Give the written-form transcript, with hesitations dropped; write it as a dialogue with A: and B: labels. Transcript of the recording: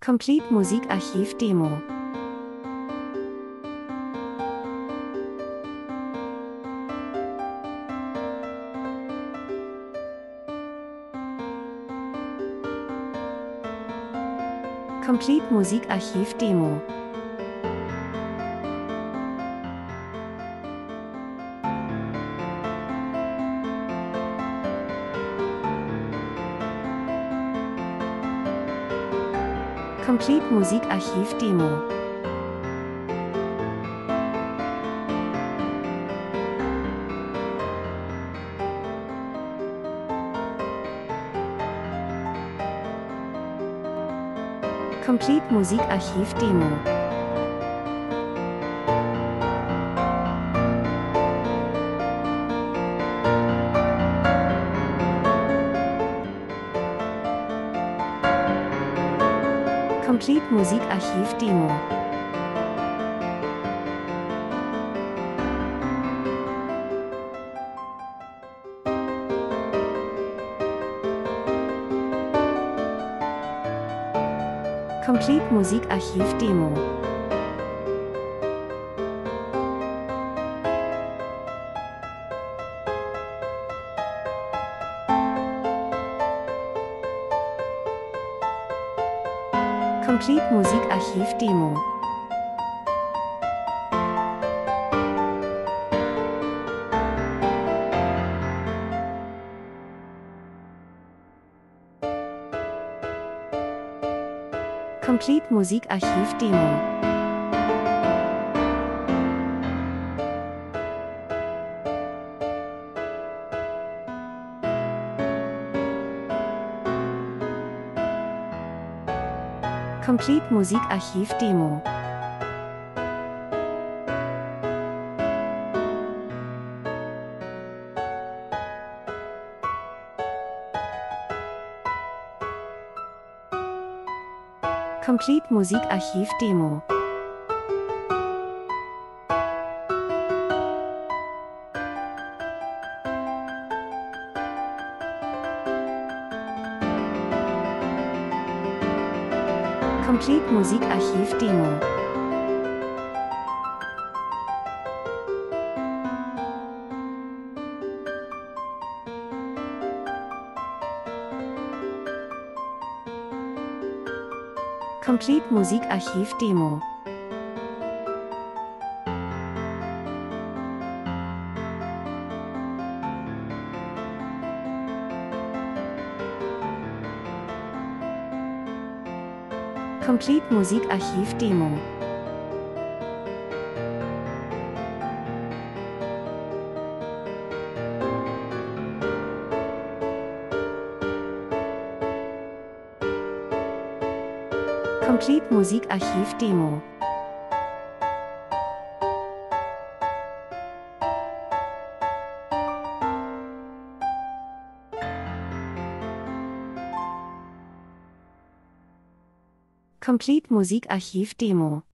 A: Complete Musikarchiv Demo. Complete Musikarchiv Demo. Complete Musikarchiv Demo. Complete Musikarchiv Demo. Complete Musikarchiv Demo. Complete Musikarchiv Demo. Complete Musikarchiv Demo. Complete Musikarchiv Demo. Complete Musikarchiv Demo. Complete Musikarchiv Demo. Complete Musikarchiv Demo. Complete Musikarchiv Demo. Complete Musikarchiv Demo. Complete Musikarchiv Demo. Complete Musikarchiv Demo.